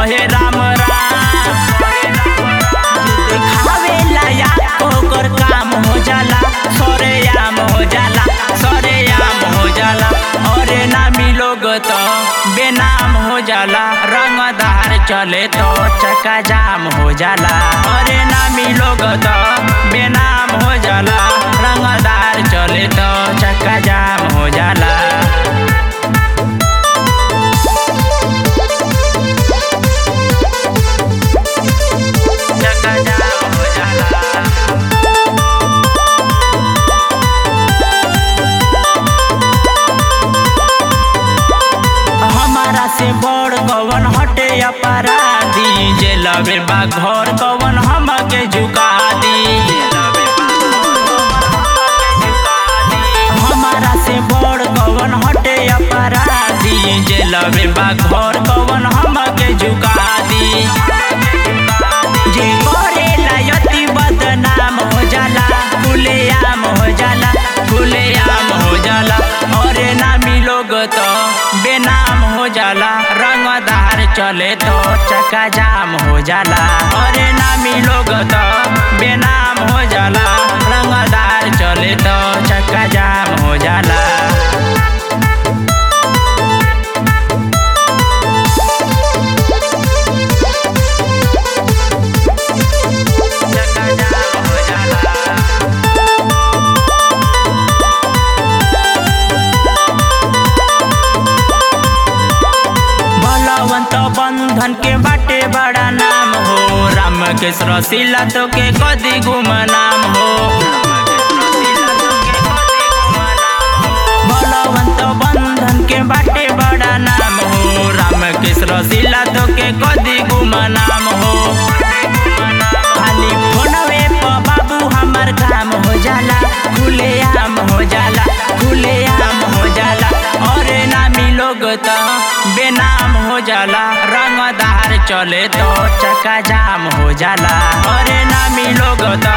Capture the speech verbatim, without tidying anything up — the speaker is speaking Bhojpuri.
कहे राम राम। दिखावे लायक ओकर काम हो जाला, सरेआम हो जाला, सरेआम हो जाला। और नामी लोग तो बेनाम हो जाला, रंगदार चले तो चक्का जाम हो जाला। और नामी लोग तो बेनाम हो जाला, रंगदार चले तो चक्का जाम हो जाला। चक्का जाम हो जाला। हमारा से बड़ कवन हटे अपराधी, जेलवे बा घर कवन हमके झुका दी। हमारा से बड़ कवन हटे अपराधी, जेलवे बा घर कवन हमके झुका दी। जे करेला यति बदनाम हो जाला, खुलेआम हो जाला, खुलेआम हो जाला। और नामी लोग तो बेनाम हो जाला, रंगदार चले तो चक्का जाम हो जाला। और नामी लोग तो बेनाम हो जाला, रंगदार चले तो चक्का जाम हो जाला। चक्का जाम हो जाला। बलवंत बंधन के बाटे बड़ा नाम हो, राम के रसीला तो के कदी गुम नाम हो। बलवंत बंधन के बाटे बड़ा नाम हो, राम के रसीला तो के कदी गुम नाम हो। खाली फोनवे पर बाबू हमार काम हो जाला, खुलेआम हो जाला, खुलेआम हो जाला। और नामी लोग तो बेनाम हो जाला, रंगदार चले तो चक्का जाम हो जाला। और नामी लोग तो